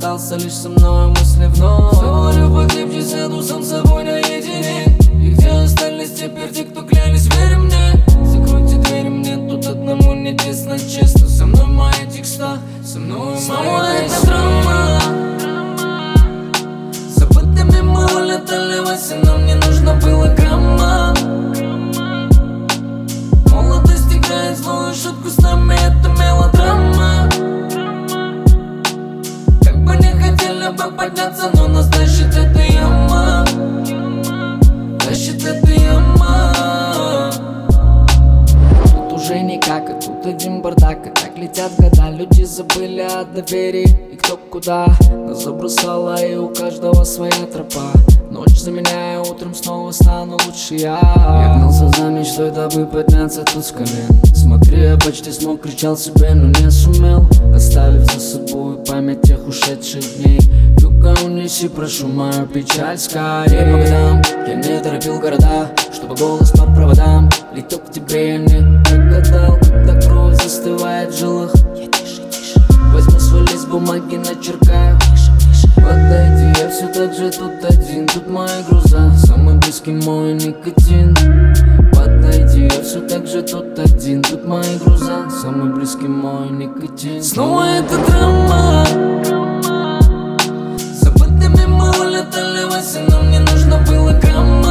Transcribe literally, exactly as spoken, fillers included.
остался лишь со мной мысли вновь. Заварю покрепче, сяду сам с собой наедине. И где остались теперь те, кто клялись, верь мне? Закройте двери, мне тут одному не тесно, честно. Со мной мои текста, со мной моя песня. Драма. Забытыми мы улетали в осень, нам не нужно было грамма. Молодость играет злую шутку с нами, это мелодрама. Как бы не хотели бы подняться, но нас тащит эта яма. Тащит эта яма. Тут уже никак, и тут один бардак. И так летят года, люди забыли о доверии. И кто куда нас забросала, и у каждого своя тропа. Ночь заменяю, утром снова стану лучше я. Я гнался за мечтой, дабы подняться тут с колен. Смотри, я почти смог, кричал себе, но не сумел. Оставив за собой память тех ушедших дней. Юга, унеси, прошу мою печаль скорее. По годам я не торопил города, чтобы голос по проводам летел к тебе, я не прогадал. Когда кровь застывает в жилах, я тише, тише возьму свой лист бумаги, начеркаю. Подойди, я все так же тут один, тут мои груза, самый близкий мой никотин. Подойди, я все так же тут один, тут мои груза, самый близкий мой никотин. Снова эта драма. Забытыми мы улетали в осень, нам не нужно было грамма.